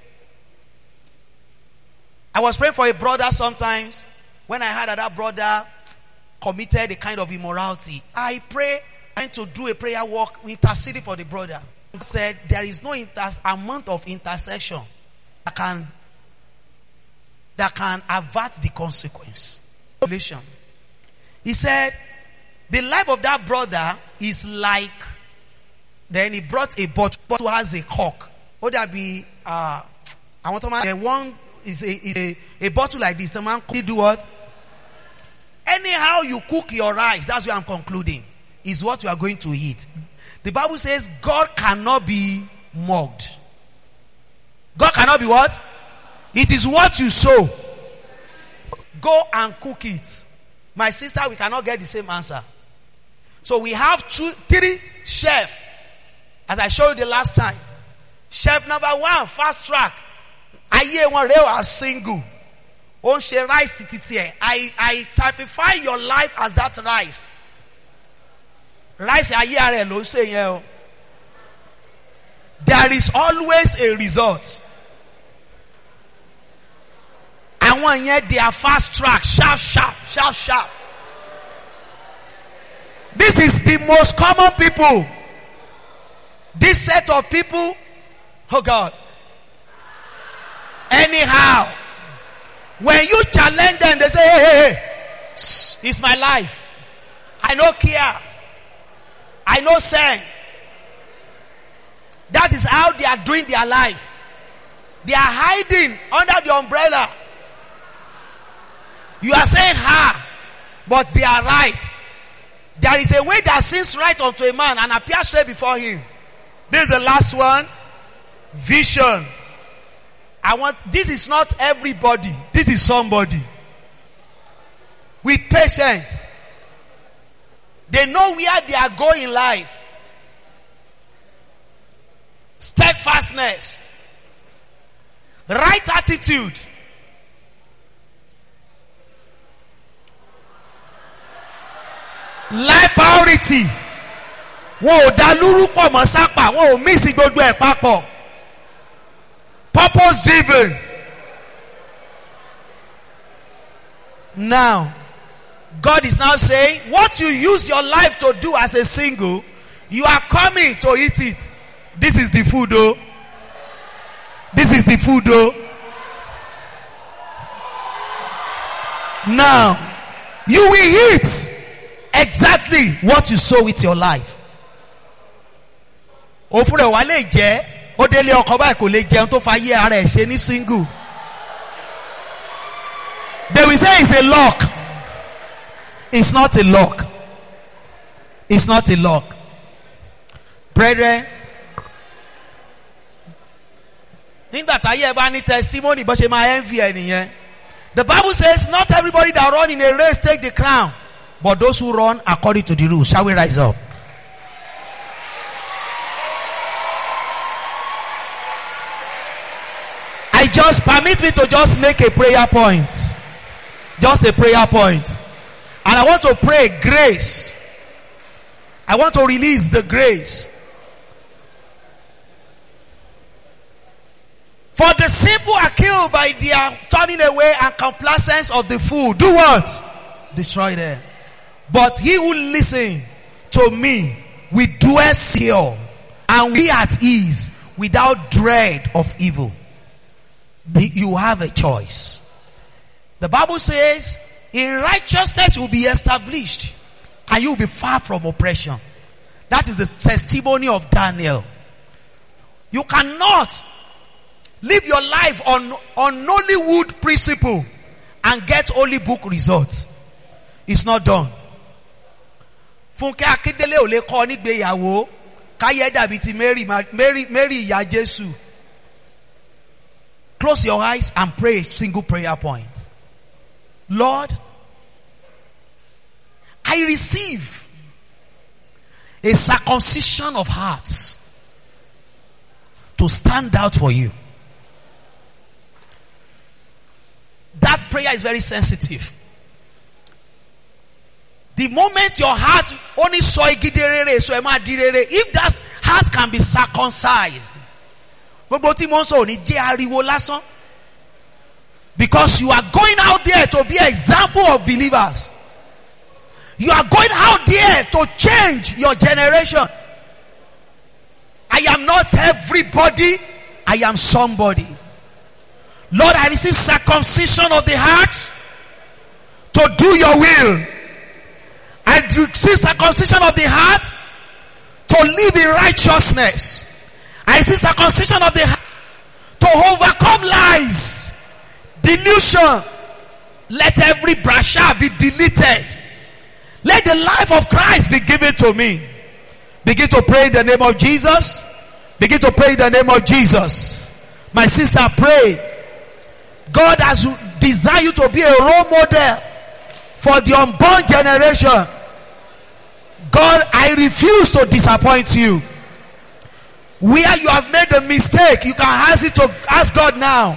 I was praying for a brother sometimes. When I heard that that brother committed a kind of immorality, I pray and to do a prayer walk interceding for the brother. He said there is no inter- amount of intercession that can that can avert the consequence. He said the life of that brother is like. Then he brought a bottle, bottle has a cork. Would that be uh I want to man one is a is a, a bottle like this. The man could do what? Anyhow you cook your rice, that's what I'm concluding, is what you are going to eat. The Bible says God cannot be mugged. God cannot be what? It is what you sow. Go and cook it. My sister, we cannot get the same answer. So we have two, three chefs. As I showed you the last time. Chef number one, fast track. Aye one real as single. On she rice titiye. I I typify your life as that rice. Rice aye are lo say here. There is always a result. And one yet they are fast track, sharp, sharp, sharp, sharp. This is the most common people. This set of people, oh God. Anyhow, when you challenge them, they say, hey, hey, hey, it's my life. I know care. I know sin. That is how they are doing their life. They are hiding under the umbrella. You are saying ha, but they are right. There is a way that seems right unto a man and appears straight before him. This is the last one. Vision. I want, this is not everybody. This is somebody. With patience. They know where they are going in life. Steadfastness. Right attitude. Life priority. Wọ́n ò dá lúrú pọ̀ mọ́ sápà. Wọ́n ò mísì gbogbo ẹ̀ papọ̀. Purpose driven. given. Now, God is now saying, what you use your life to do as a single, you are coming to eat it. This is the food, though. This is the food, though. Now, you will eat exactly what you sow with your life. Òfúrẹ̀ wà lè jẹ́, ó délé ọkọ báyìí kò lè jẹun tó fayé ara ẹ̀ ṣe ní single. They will say it's a lock. It's not a lock. It's not a lock. Brethren, nígbà táyé ẹ bá ní testimony bó ṣe máa envy ẹ nìyẹn. The Bible says not everybody that run in a race take the crown, but those who run according to the rules. Shall we rise up? I just permit me to just make a prayer point. Just a prayer point. And I want to pray grace. I want to release the grace. For the simple are killed by their turning away and complacence of the fool. Do what? Destroy them. But he who listen to me will dwell secure and be at ease without dread of evil. You have a choice. The Bible says, in righteousness you will be established and you will be far from oppression. That is the testimony of Daniel. You cannot live your life on, on Nollywood principle and get holy book results. It's not done. Funke Akindele ò lè kọ́ nígbéyàwó káyé dàbí ti Mary Mary Mary ìyá Jésù. Close your eyes and pray a single prayer point. Lord, I receive a circumcision of hearts to stand out for you. That prayer is very sensitive. The moment your heart only saw giderere, so ema direre, if that heart can be circumcised, because you are going out there to be an example of believers. You are going out there to change your generation. I am not everybody. I am somebody. Lord, I receive circumcision of the heart to do your will. I receive circumcision of the heart to live in righteousness. I receive circumcision of the heart to overcome lies, delusion. Let every brasha be deleted. Let the life of Christ be given to me. Begin to pray in the name of Jesus. Begin to pray in the name of Jesus. My sister, pray. God has desired you to be a role model for the unborn generation. God, I refuse to disappoint you. Where you have made a mistake, you can ask it to ask God now.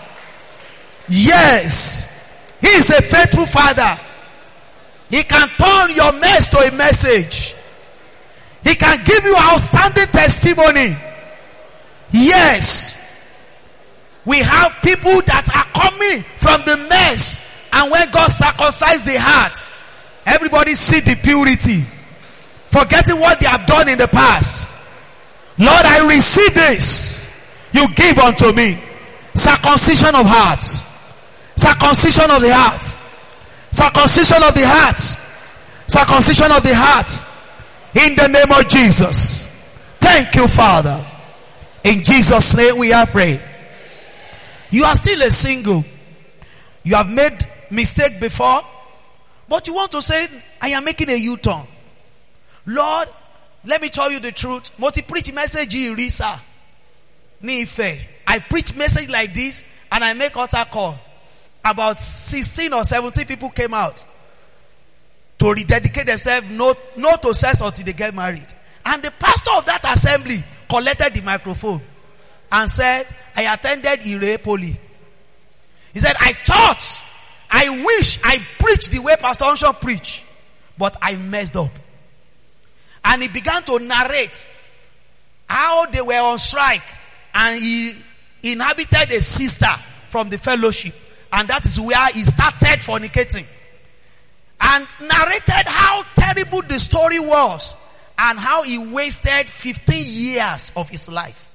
Yes, He is a faithful Father. He can turn your mess to a message. He can give you outstanding testimony. Yes, we have people that are coming from the mess, and when God circumcised the heart, everybody see the purity, forgetting what they have done in the past. Lord, I receive this you give unto me. Circumcision of hearts. Circumcision of the heart. Circumcision of the heart. Circumcision of the heart. In the name of Jesus. Thank you, Father. In Jesus' name we are praying. You are still a single. You have made mistake before, but you want to say, I am making a U-turn. Lord, let me tell you the truth. Moti preach message Risa. Ni Ife. I preach message like this and I make altar call. About sixteen or seventeen people came out to rededicate themselves not, not to sex until they get married. And the pastor of that assembly collected the microphone and said, I attended Ire Poly. He said, I thought, I wish I preached the way Pastor Onsho preached, but I messed up. And he began to narrate how they were on strike and he inhabited a sister from the fellowship. And that is where he started fornicating. And narrated how terrible the story was. And how he wasted fifteen years of his life.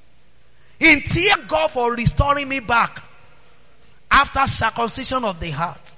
In thank God for restoring me back. After circumcision of the heart.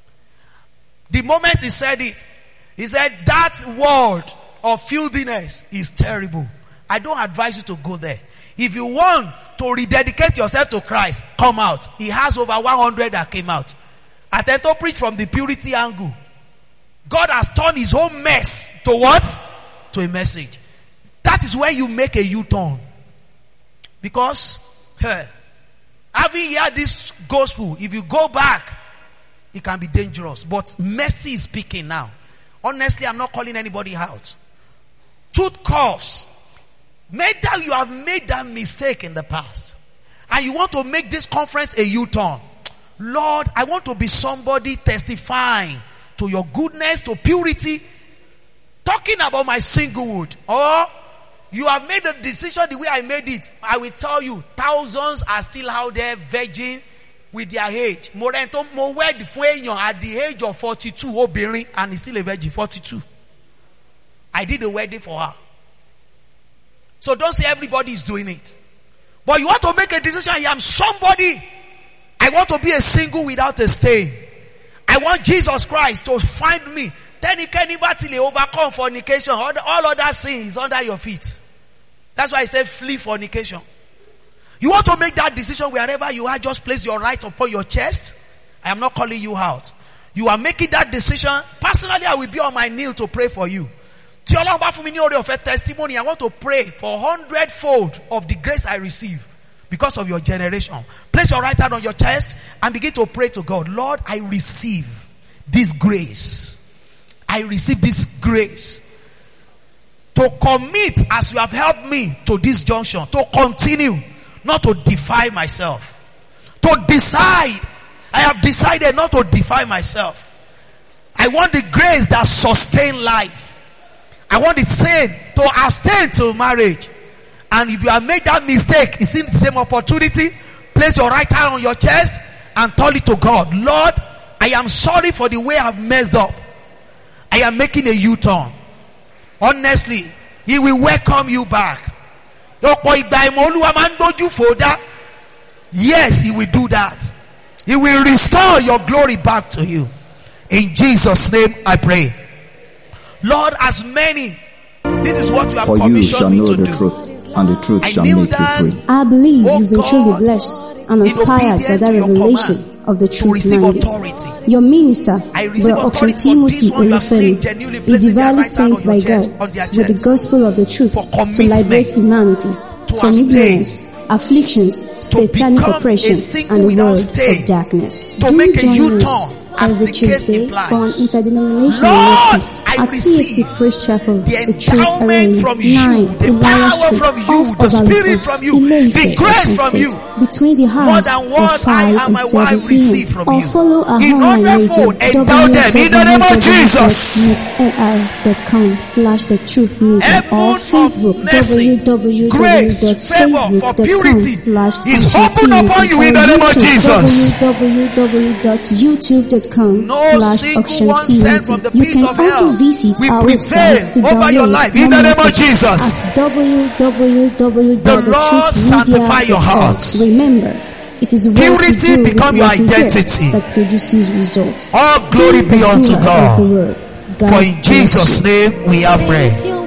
The moment he said it, he said that word of filthiness is terrible. I don't advise you to go there. If you want to rededicate yourself to Christ, come out. He has over one hundred that came out. I tend to preach from the purity angle. God has turned his whole mess to what? To a message. That is where you make a U-turn. Because, hey, having heard this gospel, if you go back, it can be dangerous. But mercy is speaking now. Honestly, I'm not calling anybody out. Truth calls. Maybe that you have made that mistake in the past. And you want to make this conference a U-turn. Lord, I want to be somebody testifying to your goodness, to purity. Talking about my singlehood. Or you have made the decision the way I made it. I will tell you, thousands are still out there virgin with their age. Morento mo wed at the age of forty-two, obìnrin, and he's still a virgin, forty-two. I did a wedding for her. So don't say everybody is doing it. But you want to make a decision, I am somebody. I want to be a single without a stain. I want Jesus Christ to find me. Then you can never overcome fornication. All, all other sin is under your feet. That's why I say flee fornication. You want to make that decision wherever you are, just place your right upon your chest. I am not calling you out. You are making that decision. Personally, I will be on my knee to pray for you. Testimony, I want to pray for hundredfold of the grace I receive because of your generation. Place your right hand on your chest and begin to pray to God. Lord, I receive this grace. I receive this grace to commit as you have helped me to this junction, to continue, not to defy myself, to decide. I have decided not to defy myself. I want the grace that sustains life. I want the same to abstain till marriage. And if you have made that mistake, it's in the same opportunity. Place your right hand on your chest and tell it to God. Lord, I am sorry for the way I've messed up. I am making a U-turn. Honestly, he will welcome you back. Yes, he will do that. He will restore your glory back to you. In Jesus' name I pray. Lord, as many, this is what you have commissioned me to do. Truth, and the truth shall make you free. I believe you've been truly blessed and inspired by that revelation of the truth mandate. Your minister, Brother Timothy Olufemi, is divinely sent by God with the gospel of the truth to liberate humanity from ignorance, afflictions, satanic oppression, and the world of darkness. Do join us every Tuesday for an interdenominational feast at C S C Praise Chapel, the Truth Arena, nine Elijah Street, off of Alifon, the grace from you, between the hours of five and seven p m or follow our online radio w w w dot com slash the truth media or Facebook w w w dot facebook dot com slash w w w dot youtube dot com no single one sent from the pit of hell. Visit We our prevail website to over your download life in the name of Jesus. at w w w dot The Lord sanctify your hearts. Remember, it is what Purity you do become with your what you hear identity. that produces results. All glory be The unto doer of God. the word. God For in bless you. Jesus' name we have prayed.